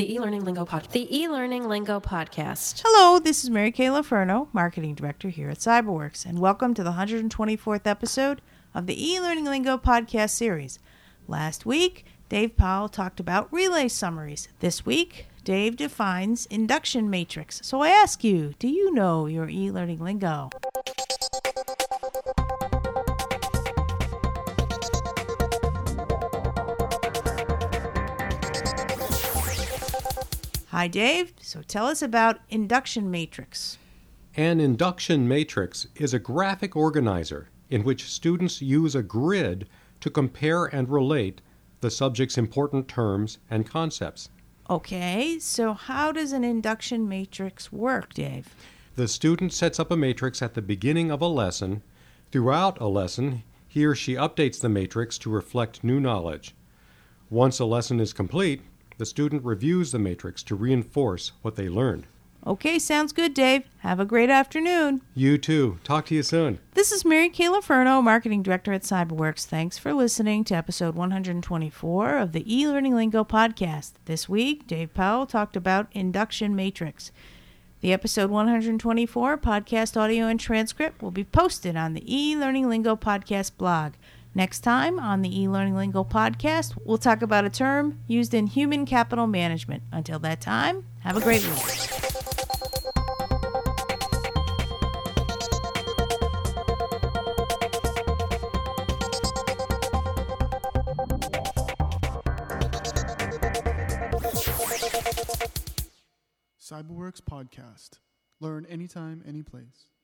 The e-learning lingo podcast. Hello, this is Mary Kay Laferno, Marketing Director here at Cyberworks, and welcome to the 124th episode of the e-learning lingo podcast series. Last week, Dave Powell talked about relay summaries. This week, Dave defines induction matrix. So I ask you, do you know your e-learning lingo? Hi, Dave. So tell us about induction matrix. An induction matrix is a graphic organizer in which students use a grid to compare and relate the subject's important terms and concepts. Okay, so how does an induction matrix work, Dave? The student sets up a matrix at the beginning of a lesson. Throughout a lesson, he or she updates the matrix to reflect new knowledge. Once a lesson is complete, the student reviews the matrix to reinforce what they learned. Okay, sounds good, Dave. Have a great afternoon. You too. Talk to you soon. This is Mary Kay Laferno, Marketing Director at Cyberworks. Thanks for listening to episode 124 of the e-learning lingo podcast. This week, Dave Powell talked about induction matrix. The episode 124 podcast audio and transcript will be posted on the e-learning lingo podcast blog. Next time on the e-learning lingo podcast, we'll talk about a term used in human capital management. Until that time, have a great week. Cyberworks Podcast. Learn anytime, any place.